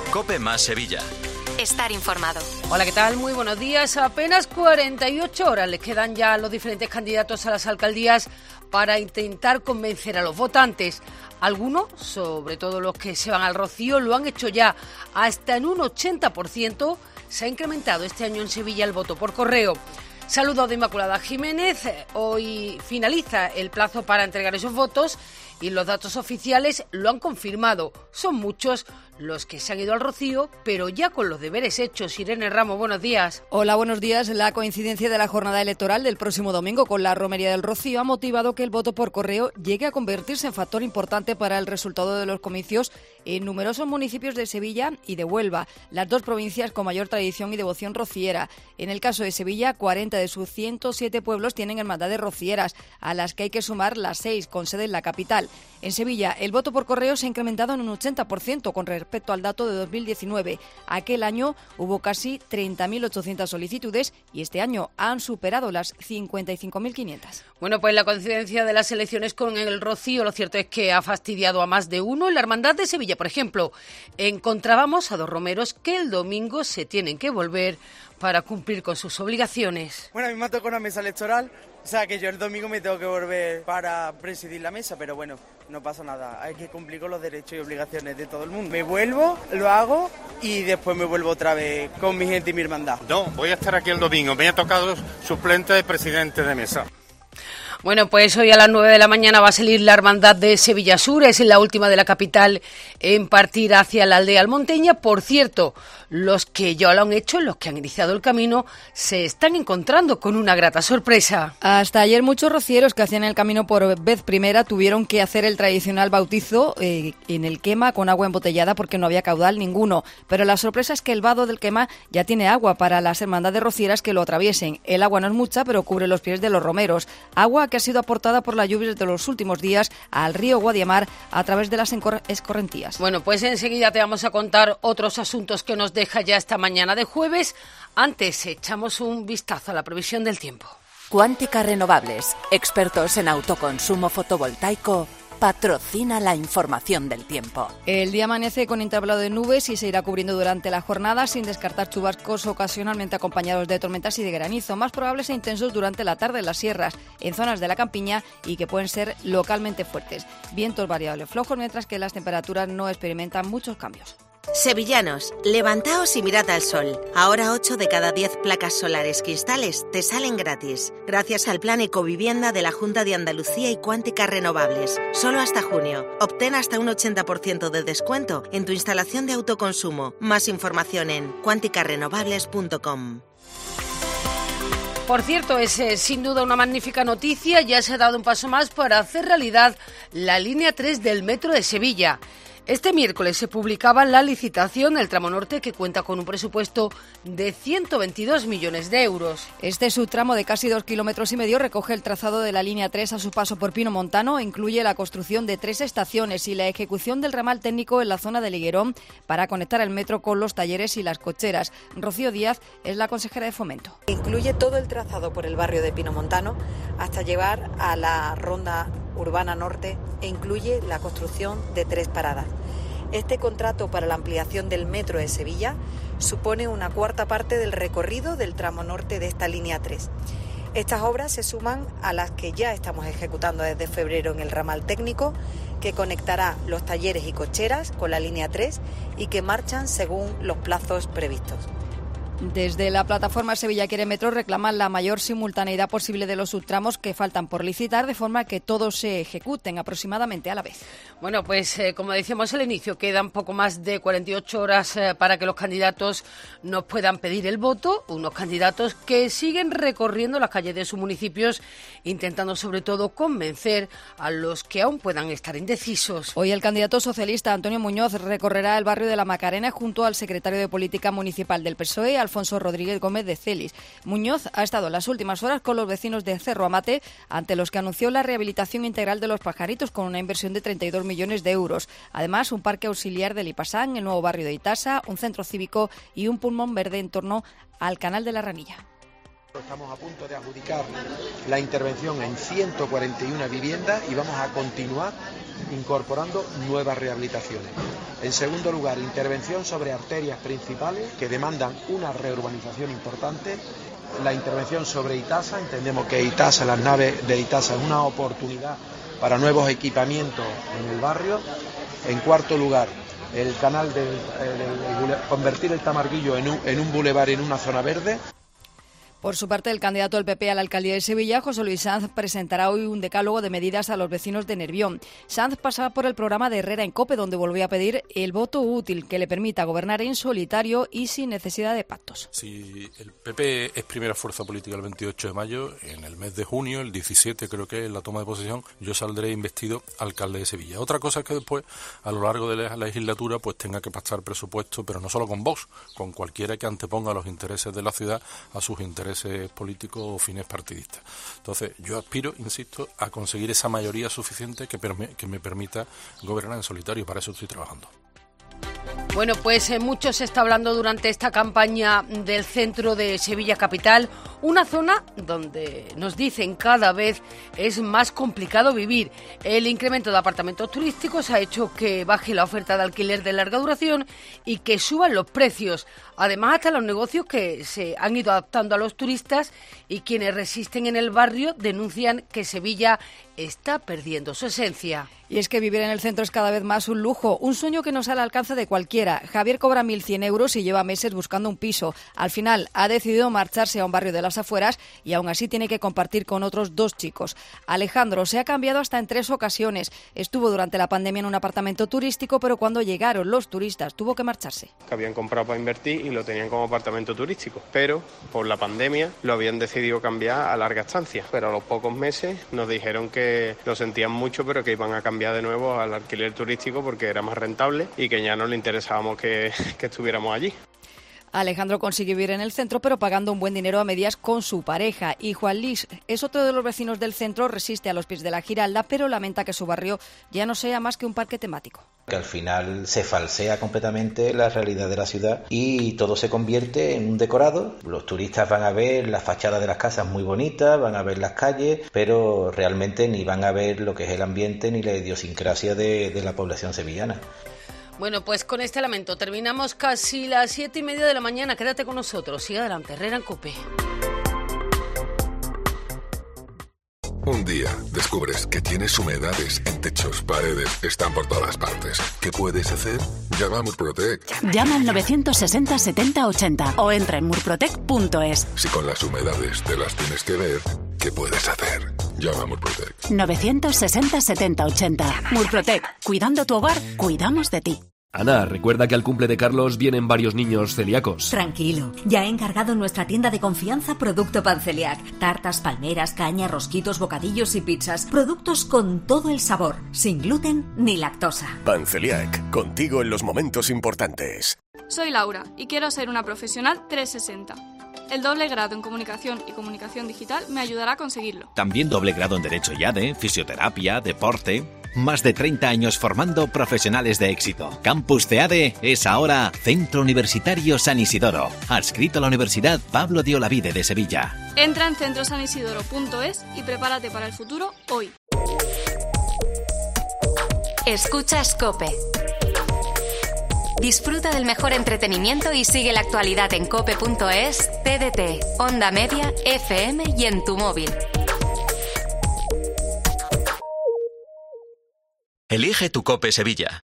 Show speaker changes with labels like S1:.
S1: COPE más Sevilla.
S2: Estar informado.
S3: Hola, ¿qué tal? Muy buenos días. Apenas 48 horas les quedan ya a los diferentes candidatos a las alcaldías para intentar convencer a los votantes. Algunos, sobre todo los que se van al Rocío, lo han hecho ya hasta en un 80%. Se ha incrementado este año en Sevilla el voto por correo. Saludos de Inmaculada Jiménez. Hoy finaliza el plazo para entregar esos votos y los datos oficiales lo han confirmado. Son muchos los que se han ido al Rocío, pero ya con los deberes hechos. Irene Ramos, buenos días.
S4: Hola, buenos días. La coincidencia de la jornada electoral del próximo domingo con la romería del Rocío ha motivado que el voto por correo llegue a convertirse en factor importante para el resultado de los comicios en numerosos municipios de Sevilla y de Huelva, las dos provincias con mayor tradición y devoción rociera. En el caso de Sevilla, 40 de sus 107 pueblos tienen hermandades rocieras, a las que hay que sumar las 6 con sede en la capital. En Sevilla, el voto por correo se ha incrementado en un 80% con respecto al dato de 2019. Aquel año hubo casi 30.800 solicitudes y este año han superado las 55.500.
S3: Bueno, pues la coincidencia de las elecciones con el Rocío, lo cierto es que ha fastidiado a más de uno. En la Hermandad de Sevilla, por ejemplo, encontrábamos a dos romeros que el domingo se tienen que volver para cumplir con sus obligaciones.
S5: Bueno, a mí me tocó una mesa electoral, o sea que yo el domingo me tengo que volver para presidir la mesa, pero bueno, no pasa nada, hay que cumplir con los derechos y obligaciones de todo el mundo. Me vuelvo, lo hago y después me vuelvo otra vez con mi gente y mi hermandad.
S6: No, voy a estar aquí el domingo, me ha tocado suplente de presidente de mesa.
S3: Bueno, pues hoy a las 9 de la mañana va a salir la Hermandad de Sevilla Sur, es la última de la capital en partir hacia la aldea almonteña. Por cierto, los que ya lo han hecho, los que han iniciado el camino, se están encontrando con una grata sorpresa.
S4: Hasta ayer muchos rocieros que hacían el camino por vez primera tuvieron que hacer el tradicional bautizo en el Quema con agua embotellada porque no había caudal ninguno. Pero la sorpresa es que el vado del Quema ya tiene agua para las hermandades rocieras que lo atraviesen. El agua no es mucha, pero cubre los pies de los romeros. Agua que ha sido aportada por las lluvias de los últimos días al río Guadiamar a través de las escorrentías.
S3: Bueno, pues enseguida te vamos a contar otros asuntos que nos deja ya esta mañana de jueves. Antes echamos un vistazo a la previsión del tiempo.
S2: Cuántica Renovables, expertos en autoconsumo fotovoltaico, patrocina la información del tiempo.
S4: El día amanece con intervalo de nubes y se irá cubriendo durante la jornada sin descartar chubascos ocasionalmente acompañados de tormentas y de granizo, más probables e intensos durante la tarde en las sierras, en zonas de la campiña y que pueden ser localmente fuertes. Vientos variables flojos, mientras que las temperaturas no experimentan muchos cambios.
S7: Sevillanos, levantaos y mirad al sol. Ahora 8 de cada 10 placas solares cristales te salen gratis, gracias al Plan Ecovivienda de la Junta de Andalucía y Cuántica Renovables. Solo hasta junio. Obtén hasta un 80% de descuento en tu instalación de autoconsumo. Más información en cuanticarenovables.com.
S3: Por cierto, es sin duda una magnífica noticia. Ya se ha dado un paso más para hacer realidad la línea 3 del Metro de Sevilla. Este miércoles se publicaba la licitación del tramo norte, que cuenta con un presupuesto de 122 millones de euros.
S4: Este subtramo de casi 2,5 kilómetros recoge el trazado de la línea 3 a su paso por Pinomontano, incluye la construcción de 3 estaciones y la ejecución del ramal técnico en la zona de Liguerón para conectar el metro con los talleres y las cocheras. Rocío Díaz es la consejera de Fomento.
S8: Incluye todo el trazado por el barrio de Pinomontano hasta llegar a la ronda urbana norte e incluye la construcción de 3 paradas. Este contrato para la ampliación del metro de Sevilla supone una cuarta parte del recorrido del tramo norte de esta línea 3. Estas obras se suman a las que ya estamos ejecutando desde febrero en el ramal técnico, que conectará los talleres y cocheras con la línea 3 y que marchan según los plazos previstos.
S4: Desde la plataforma Sevilla Quiere Metro reclaman la mayor simultaneidad posible de los subtramos que faltan por licitar, de forma que todos se ejecuten aproximadamente a la vez.
S3: Bueno, pues como decíamos al inicio, quedan poco más de 48 horas para que los candidatos nos puedan pedir el voto, unos candidatos que siguen recorriendo las calles de sus municipios, intentando sobre todo convencer a los que aún puedan estar indecisos.
S4: Hoy el candidato socialista Antonio Muñoz recorrerá el barrio de La Macarena junto al secretario de Política Municipal del PSOE, Alfonso Rodríguez Gómez de Celis. Muñoz ha estado en las últimas horas con los vecinos de Cerro Amate, ante los que anunció la rehabilitación integral de los pajaritos con una inversión de 32 millones de euros. Además, un parque auxiliar de Lipasán, el nuevo barrio de Itasa, un centro cívico y un pulmón verde en torno al Canal de la Ranilla.
S9: Estamos a punto de adjudicar la intervención en 141 viviendas y vamos a continuar incorporando nuevas rehabilitaciones. En segundo lugar, intervención sobre arterias principales que demandan una reurbanización importante. La intervención sobre Itasa, entendemos que Itasa, las naves de Itasa, es una oportunidad para nuevos equipamientos en el barrio. En cuarto lugar, el canal convertir el Tamarguillo en un bulevar, en una zona verde.
S4: Por su parte, el candidato del PP a la alcaldía de Sevilla, José Luis Sanz, presentará hoy un decálogo de medidas a los vecinos de Nervión. Sanz pasará por el programa de Herrera en COPE, donde volvió a pedir el voto útil que le permita gobernar en solitario y sin necesidad de pactos.
S1: Si el PP es primera fuerza política el 28 de mayo, en el mes de junio, el 17 creo que es la toma de posesión, yo saldré investido alcalde de Sevilla. Otra cosa es que después, a lo largo de la legislatura, pues tenga que pactar presupuesto, pero no solo con Vox, con cualquiera que anteponga los intereses de la ciudad a sus intereses políticos o fines partidistas. Entonces, yo aspiro, insisto, a conseguir esa mayoría suficiente que me permita gobernar en solitario. Para eso estoy trabajando.
S3: Bueno, pues mucho se está hablando durante esta campaña del centro de Sevilla capital, una zona donde nos dicen cada vez es más complicado vivir. El incremento de apartamentos turísticos ha hecho que baje la oferta de alquiler de larga duración y que suban los precios. Además, hasta los negocios que se han ido adaptando a los turistas y quienes resisten en el barrio denuncian que Sevilla está perdiendo su esencia.
S4: Y es que vivir en el centro es cada vez más un lujo, un sueño que no sale al alcance de cualquiera. Javier cobra 1.100 euros y lleva meses buscando un piso. Al final ha decidido marcharse a un barrio de las afueras y aún así tiene que compartir con otros 2 chicos. Alejandro se ha cambiado hasta en 3 ocasiones. Estuvo durante la pandemia en un apartamento turístico, pero cuando llegaron los turistas tuvo que marcharse.
S10: Que habían comprado para invertir y lo tenían como apartamento turístico, pero por la pandemia lo habían decidido cambiar a larga estancia. Pero a los pocos meses nos dijeron que lo sentían mucho, pero que iban a cambiar de nuevo al alquiler turístico porque era más rentable y que ya no le interesábamos que estuviéramos allí.
S4: Alejandro consigue vivir en el centro, pero pagando un buen dinero a medias con su pareja. Y Juan Luis es otro de los vecinos del centro, resiste a los pies de la Giralda, pero lamenta que su barrio ya no sea más que un parque temático.
S11: Que al final se falsea completamente la realidad de la ciudad y todo se convierte en un decorado. Los turistas van a ver las fachadas de las casas muy bonitas, van a ver las calles, pero realmente ni van a ver lo que es el ambiente ni la idiosincrasia de la población sevillana.
S3: Bueno, pues con este lamento terminamos casi las 7:30 de la mañana. Quédate con nosotros. Sigue adelante, Herrera en COPE.
S12: Un día descubres que tienes humedades en techos, paredes, están por todas partes. ¿Qué puedes hacer? Llama a Murprotec.
S13: Llama al 960 70 80 o entra en murprotec.es.
S12: Si con las humedades te las tienes que ver, ¿qué puedes hacer? Llama a Murprotec.
S13: 960 70 80. Murprotec. Cuidando tu hogar, cuidamos de ti.
S14: Ana, recuerda que al cumple de Carlos vienen varios niños celíacos.
S15: Tranquilo, ya he encargado en nuestra tienda de confianza Producto Panceliac. Tartas, palmeras, caña, rosquitos, bocadillos y pizzas. Productos con todo el sabor, sin gluten ni lactosa.
S16: Panceliac, contigo en los momentos importantes.
S17: Soy Laura y quiero ser una profesional 360. El doble grado en Comunicación y Comunicación Digital me ayudará a conseguirlo.
S18: También doble grado en Derecho y ADE, Fisioterapia, Deporte. Más de 30 años formando profesionales de éxito. Campus CEADE es ahora Centro Universitario San Isidoro, adscrito a la Universidad Pablo de Olavide de Sevilla.
S17: Entra en centrosanisidoro.es y prepárate para el futuro hoy.
S19: Escuchas COPE. Disfruta del mejor entretenimiento y sigue la actualidad en cope.es, TDT, Onda Media, FM y en tu móvil.
S20: Elige tu COPE Sevilla.